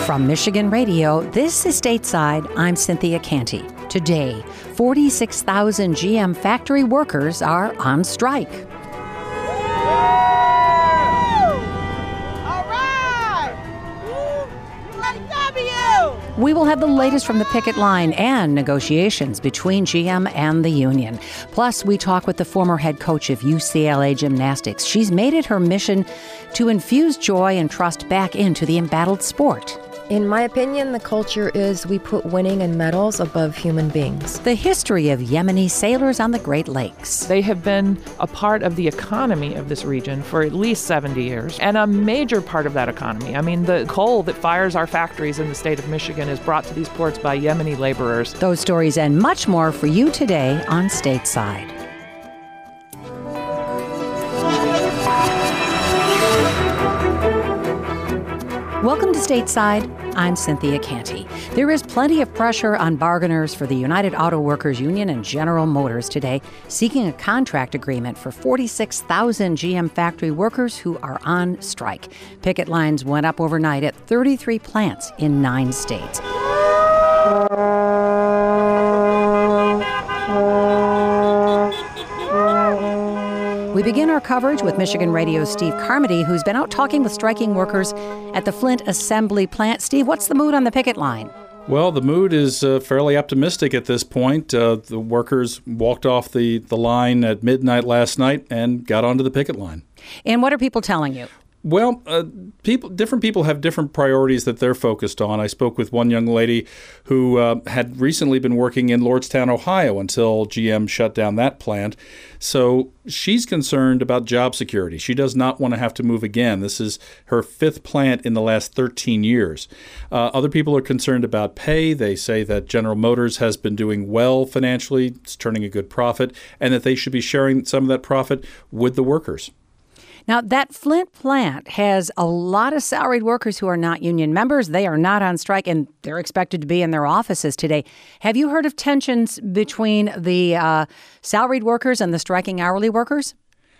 From Michigan Radio, this is Stateside. I'm Cynthia Canty. Today, 46,000 GM factory workers are on strike. We will have the latest from the picket line and negotiations between GM and the union. Plus, we talk with the former head coach of UCLA Gymnastics. She's made it her mission to infuse joy and trust back into the embattled sport. In my opinion, the culture is we put winning and medals above human beings. The history of Yemeni sailors on the Great Lakes. They have been a part of the economy of this region for at least 70 years, and a major part of that economy. I mean, the coal that fires our factories in the state of Michigan is brought to these ports by Yemeni laborers. Those stories and much more for you today on Stateside. Welcome to Stateside. I'm Cynthia Canty. There is plenty of pressure on bargainers for the United Auto Workers Union and General Motors today, seeking a contract agreement for 46,000 GM factory workers who are on strike. Picket lines went up overnight at 33 plants in 9 states. We begin our coverage with Michigan Radio's Steve Carmody, who's been out talking with striking workers at the Flint Assembly Plant. Steve, what's the mood on the picket line? Well, the mood is fairly optimistic at this point. The workers walked off the line at midnight last night and got onto the picket line. And what are people telling you? Well, different people have different priorities that they're focused on. I spoke with one young lady who had recently been working in Lordstown, Ohio, until GM shut down that plant. So she's concerned about job security. She does not want to have to move again. This is her 5th plant in the last 13 years. Other people are concerned about pay. They say that General Motors has been doing well financially, it's turning a good profit, and that they should be sharing some of that profit with the workers. Now, that Flint plant has a lot of salaried workers who are not union members. They are not on strike, and they're expected to be in their offices today. Have you heard of tensions between the salaried workers and the striking hourly workers?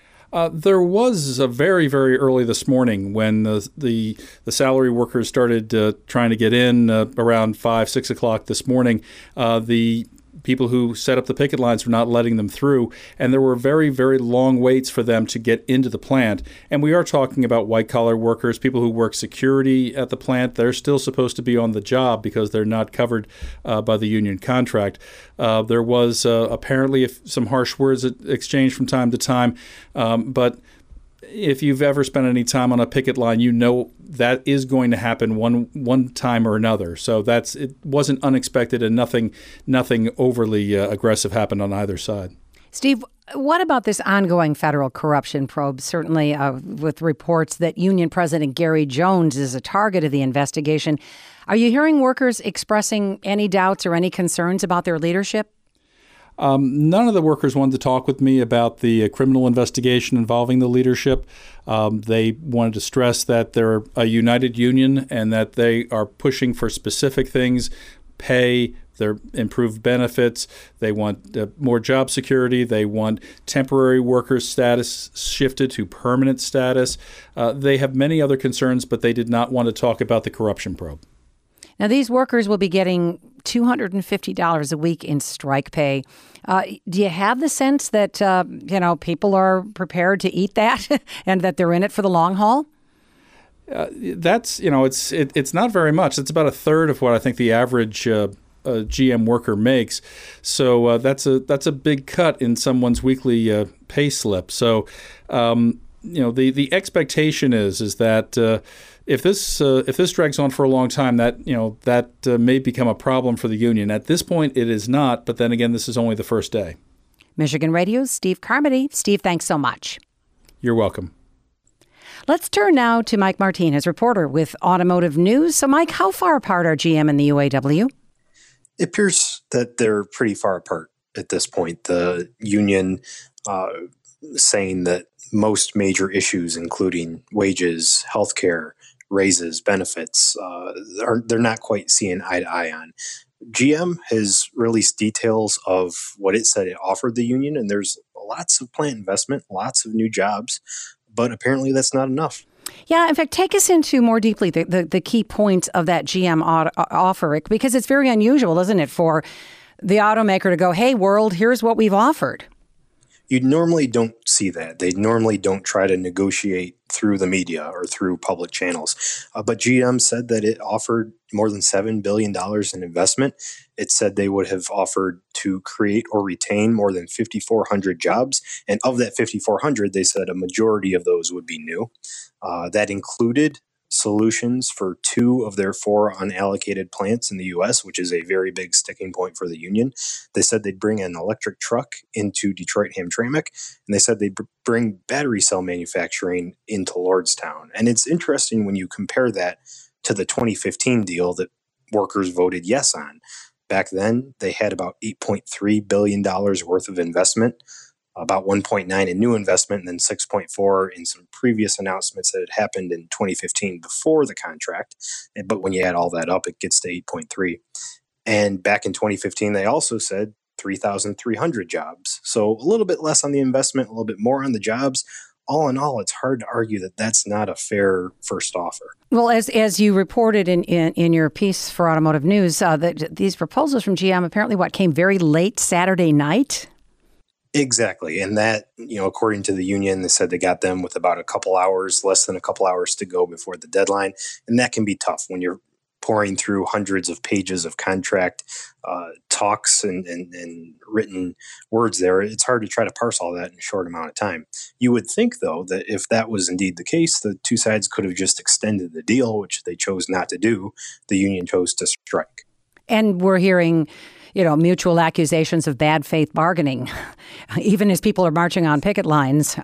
There was a very, very early this morning when the salary workers started trying to get in around 5, 6 o'clock this morning. The people who set up the picket lines were not letting them through, and there were very, very long waits for them to get into the plant. And we are talking about white-collar workers, people who work security at the plant. They're still supposed to be on the job because they're not covered by the union contract. There was apparently some harsh words exchanged from time to time, but if you've ever spent any time on a picket line, you know that is going to happen one time or another. So it wasn't unexpected, and nothing overly aggressive happened on either side. Steve, what about this ongoing federal corruption probe? Certainly with reports that Union President Gary Jones is a target of the investigation. Are you hearing workers expressing any doubts or any concerns about their leadership? None of the workers wanted to talk with me about the criminal investigation involving the leadership. They wanted to stress that they're a united union and that they are pushing for specific things, pay, their improved benefits. They want more job security. They want temporary workers' status shifted to permanent status. They have many other concerns, but they did not want to talk about the corruption probe. Now, these workers will be getting $250 a week in strike pay. Do you have the sense that, people are prepared to eat that and that they're in it for the long haul? It's not very much. It's about a third of what I think the average GM worker makes. So that's a big cut in someone's weekly pay slip. So, the expectation is that if this drags on for a long time, that may become a problem for the union. At this point, it is not. But then again, this is only the first day. Michigan Radio's Steve Carmody. Steve, thanks so much. You're welcome. Let's turn now to Mike Martinez, reporter with Automotive News. So, Mike, how far apart are GM and the UAW? It appears that they're pretty far apart at this point. The union saying that most major issues, including wages, healthcare, raises, benefits, they're not quite seeing eye to eye on. GM has released details of what it said it offered the union, and there's lots of plant investment, lots of new jobs, but apparently that's not enough. Yeah, in fact, take us into more deeply the key points of that GM offer, because it's very unusual, isn't it, for the automaker to go, hey, world, here's what we've offered. You normally don't see that. They normally don't try to negotiate through the media or through public channels. But GM said that it offered more than $7 billion in investment. It said they would have offered to create or retain more than 5,400 jobs. And of that 5,400, they said a majority of those would be new. That included solutions for 2 of their 4 unallocated plants in the U.S., which is a very big sticking point for the union. They said they'd bring an electric truck into Detroit-Hamtramck, and they said they'd bring battery cell manufacturing into Lordstown. And it's interesting when you compare that to the 2015 deal that workers voted yes on. Back then, they had about $8.3 billion worth of investment, about 1.9 in new investment, and then 6.4 in some previous announcements that had happened in 2015 before the contract. But when you add all that up, it gets to 8.3. And back in 2015, they also said 3,300 jobs. So a little bit less on the investment, a little bit more on the jobs. All in all, it's hard to argue that that's not a fair first offer. Well, as you reported in your piece for Automotive News, that these proposals from GM apparently came very late Saturday night. Exactly. And that, according to the union, they said they got them with about less than a couple hours to go before the deadline. And that can be tough when you're pouring through hundreds of pages of contract talks and written words there. It's hard to try to parse all that in a short amount of time. You would think, though, that if that was indeed the case, the two sides could have just extended the deal, which they chose not to do. The union chose to strike. And we're hearing mutual accusations of bad faith bargaining, even as people are marching on picket lines.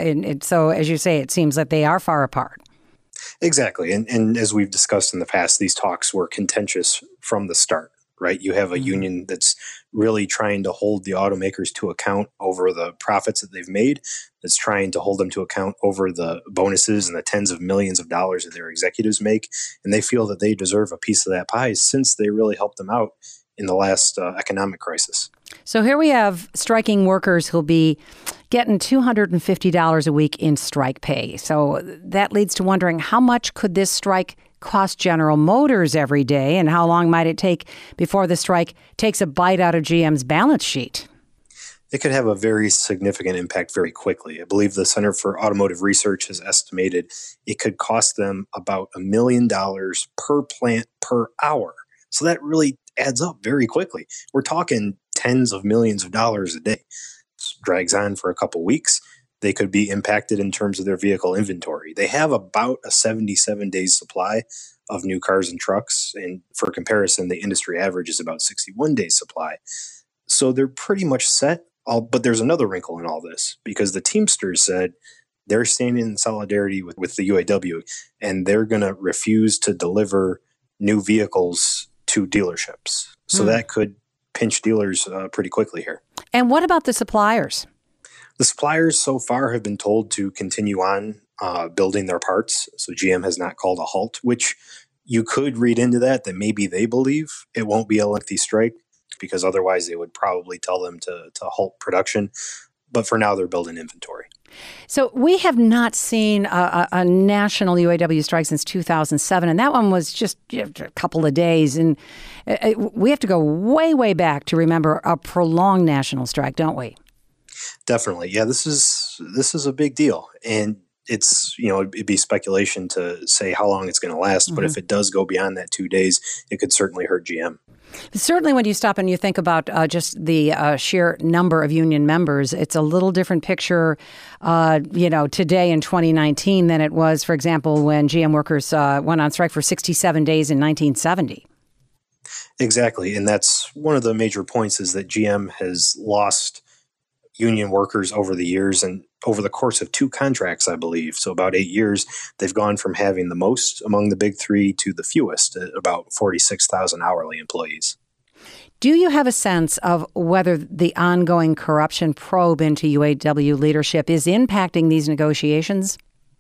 So, as you say, it seems that they are far apart. Exactly. And as we've discussed in the past, these talks were contentious from the start, right? You have a union that's really trying to hold the automakers to account over the profits that they've made, that's trying to hold them to account over the bonuses and the tens of millions of dollars that their executives make. And they feel that they deserve a piece of that pie since they really helped them out in the last economic crisis. So here we have striking workers who'll be getting $250 a week in strike pay. So that leads to wondering, how much could this strike cost General Motors every day, and how long might it take before the strike takes a bite out of GM's balance sheet? It could have a very significant impact very quickly. I believe the Center for Automotive Research has estimated it could cost them about $1 million per plant per hour. So that really adds up very quickly. We're talking tens of millions of dollars a day. This drags on for a couple weeks. They could be impacted in terms of their vehicle inventory. They have about a 77 days supply of new cars and trucks. And for comparison, the industry average is about 61 days supply. So they're pretty much set. But there's another wrinkle in all this, because the Teamsters said they're standing in solidarity with the UAW, and they're going to refuse to deliver new vehicles to dealerships. So that could pinch dealers pretty quickly here. And what about the suppliers? The suppliers so far have been told to continue on building their parts. So GM has not called a halt, which you could read into that maybe they believe it won't be a lengthy strike, because otherwise they would probably tell them to halt production. But for now, they're building inventory. So we have not seen a national UAW strike since 2007, and that one was just a couple of days. And we have to go way, way back to remember a prolonged national strike, don't we? Definitely. Yeah, this is a big deal. And it's, it'd be speculation to say how long it's going to last. But if it does go beyond that 2 days, it could certainly hurt GM. Certainly, when you stop and you think about just the sheer number of union members, it's a little different picture, today in 2019 than it was, for example, when GM workers went on strike for 67 days in 1970. Exactly. And that's one of the major points, is that GM has lost union workers over the years, and over the course of 2 contracts, I believe, so about 8 years, they've gone from having the most among the big 3 to the fewest, at about 46,000 hourly employees. Do you have a sense of whether the ongoing corruption probe into UAW leadership is impacting these negotiations?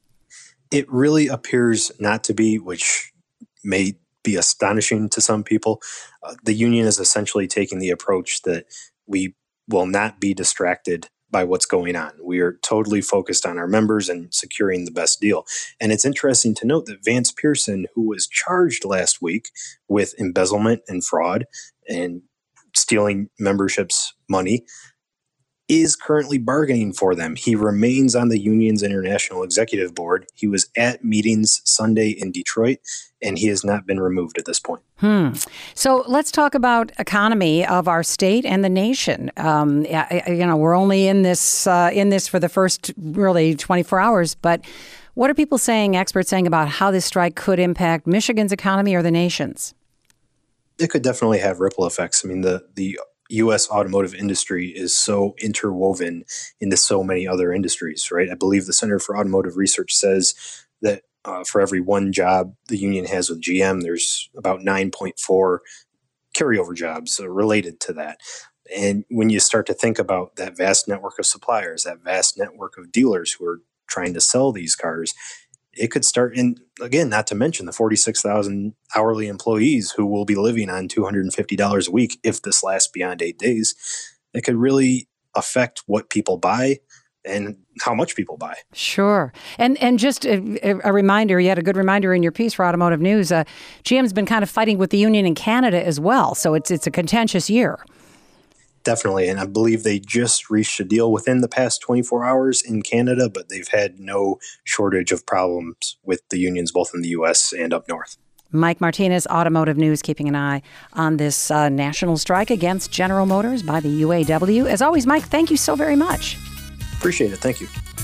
It really appears not to be, which may be astonishing to some people. The union is essentially taking the approach that we will not be distracted by what's going on. We are totally focused on our members and securing the best deal. And it's interesting to note that Vance Pearson, who was charged last week with embezzlement and fraud and stealing memberships' money, is currently bargaining for them. He remains on the union's international executive board. He was at meetings Sunday in Detroit, and he has not been removed at this point. So let's talk about economy of our state and the nation. We're only in this for the first really 24 hours, but what are people saying, experts saying about how this strike could impact Michigan's economy or the nation's? It could definitely have ripple effects. I mean, the U.S. automotive industry is so interwoven into so many other industries, right? I believe the Center for Automotive Research says that for every one job the union has with GM, there's about 9.4 carryover jobs related to that. And when you start to think about that vast network of suppliers, that vast network of dealers who are trying to sell these cars, it could start in, again, not to mention the 46,000 hourly employees who will be living on $250 a week if this lasts beyond 8 days. It could really affect what people buy and how much people buy. Sure. And just a reminder, you had a good reminder in your piece for Automotive News, GM's been kind of fighting with the union in Canada as well, so it's a contentious year. Definitely, and I believe they just reached a deal within the past 24 hours in Canada, but they've had no shortage of problems with the unions both in the U.S. and up north. Mike Martinez, Automotive News, keeping an eye on this national strike against General Motors by the UAW. As always, Mike, thank you so very much. Appreciate it. Thank you.